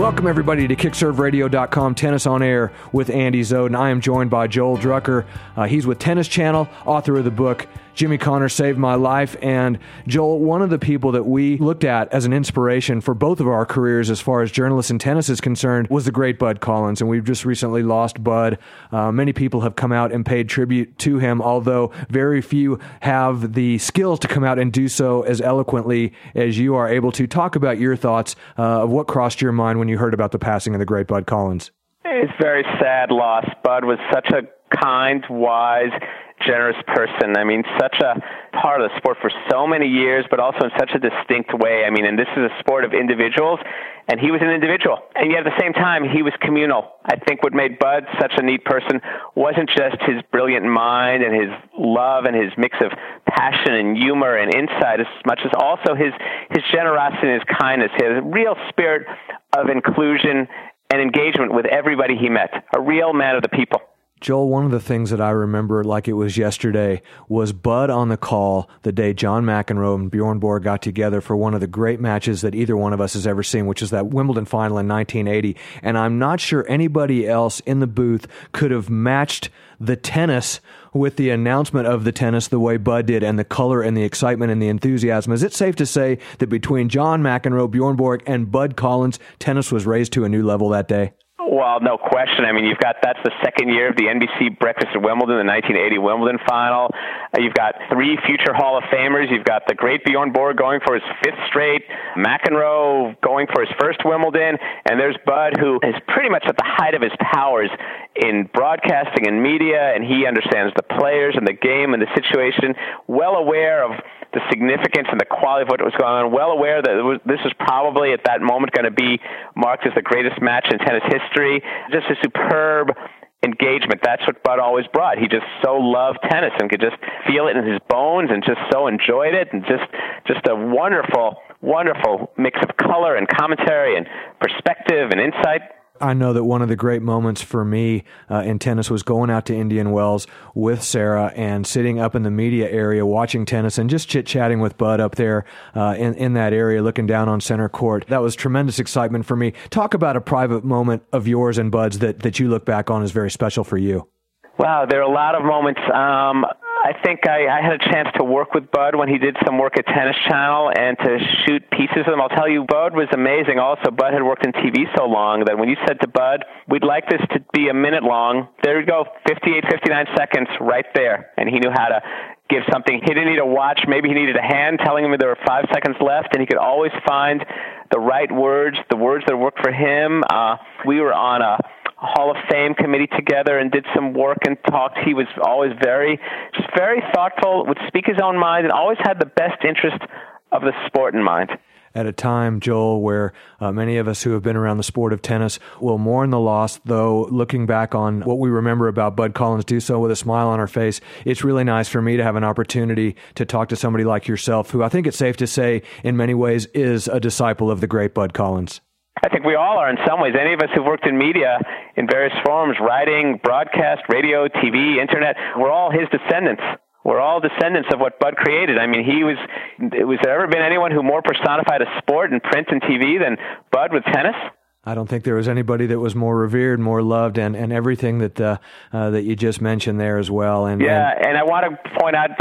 Welcome, everybody, to KickServeRadio.com Tennis on Air with Andy Zoden. I am joined by Joel Drucker. He's with Tennis Channel, author of the book, Jimmy Connor Saved My Life. And Joel, one of the people that we looked at as an inspiration for both of our careers as far as journalists in tennis is concerned was the great Bud Collins. And we've just recently lost Bud. Many people have come out and paid tribute to him, although very few have the skills to come out and do so as eloquently as you are able to. Talk about your thoughts of what crossed your mind when you heard about the passing of the great Bud Collins. It's a very sad loss. Bud was such a kind, wise, generous person. I mean, such a part of the sport for so many years, but also in such a distinct way. I mean, and this is a sport of individuals, and he was an individual. And yet at the same time, he was communal. I think what made Bud such a neat person wasn't just his brilliant mind and his love and his mix of passion and humor and insight, as much as also his generosity and his kindness, his real spirit of inclusion and engagement with everybody he met, a real man of the people. Joel, one of the things that I remember like it was yesterday was Bud on the call the day John McEnroe and Bjorn Borg got together for one of the great matches that either one of us has ever seen, which is that Wimbledon final in 1980. And I'm not sure anybody else in the booth could have matched the tennis with the announcement of the tennis the way Bud did, and the color and the excitement and the enthusiasm. Is it safe to say that between John McEnroe, Bjorn Borg, and Bud Collins, tennis was raised to a new level that day? Well, no question. I mean, that's the second year of the NBC Breakfast at Wimbledon, the 1980 Wimbledon final. You've got three future Hall of Famers. You've got the great Bjorn Borg going for his fifth straight, McEnroe going for his first Wimbledon, and there's Bud, who is pretty much at the height of his powers in broadcasting and media, and he understands the players and the game and the situation, well aware of the significance and the quality of what was going on, well aware that this was probably at that moment going to be marked as the greatest match in tennis history. Just a superb engagement. That's what Bud always brought. He just so loved tennis and could just feel it in his bones and just so enjoyed it, and just a wonderful, wonderful mix of color and commentary and perspective and insight. I know that one of the great moments for me in tennis was going out to Indian Wells with Sarah and sitting up in the media area watching tennis and just chit-chatting with Bud up there in that area, looking down on center court. That was tremendous excitement for me. Talk about a private moment of yours and Bud's that you look back on as very special for you. Wow, there are a lot of moments. I think I had a chance to work with Bud when he did some work at Tennis Channel and to shoot pieces of them. I'll tell you, Bud was amazing. Also, Bud had worked in TV so long that when you said to Bud, we'd like this to be a minute long, there you go, 58, 59 seconds right there. And he knew how to give something. He didn't need a watch. Maybe he needed a hand telling him there were 5 seconds left, and he could always find the right words, the words that worked for him. We were on a Hall of Fame committee together and did some work and talked. He was always very thoughtful, would speak his own mind, and always had the best interest of the sport in mind. At a time, Joel, where many of us who have been around the sport of tennis will mourn the loss, though looking back on what we remember about Bud Collins, do so with a smile on our face. It's really nice for me to have an opportunity to talk to somebody like yourself, who I think it's safe to say in many ways is a disciple of the great Bud Collins. I think we all are in some ways. Any of us who've worked in media in various forms, writing, broadcast, radio, TV, internet, we're all his descendants. We're all descendants of what Bud created. I mean, was there ever been anyone who more personified a sport in print and TV than Bud with tennis? I don't think there was anybody that was more revered, more loved, and everything that that you just mentioned there as well. And I want to point out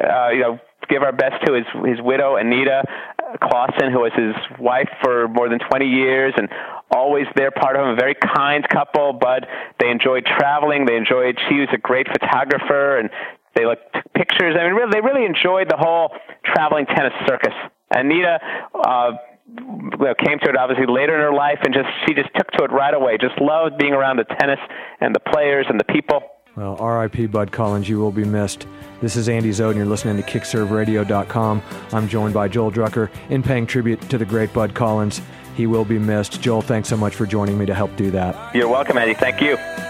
give our best to his widow, Anita Clausen, who was his wife for more than 20 years and always there, part of him, a very kind couple. But they enjoyed traveling. She was a great photographer, and they took pictures. I mean, they really enjoyed the whole traveling tennis circus. Anita came to it obviously later in her life, and she just took to it right away. Just loved being around the tennis and the players and the people. Well, R.I.P. Bud Collins, you will be missed. This is Andy Zoden. You're listening to KickServeRadio.com. I'm joined by Joel Drucker in paying tribute to the great Bud Collins. He will be missed. Joel, thanks so much for joining me to help do that. You're welcome, Andy. Thank you.